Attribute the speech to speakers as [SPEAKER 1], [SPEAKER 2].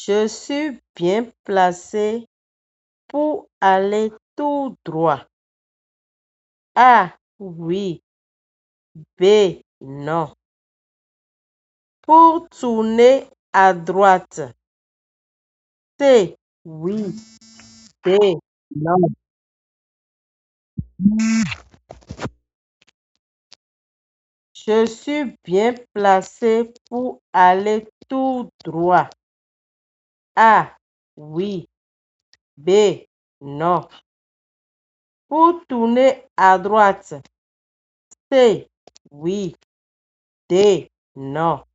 [SPEAKER 1] Je suis bien placé pour aller tout droit. A. Oui. B. Non. Pour tourner à droite. C. Oui. D. Non. Je suis bien placé pour aller tout droit. A. Oui. B. Non. Pour tourner à droite. C. Oui. D. Non.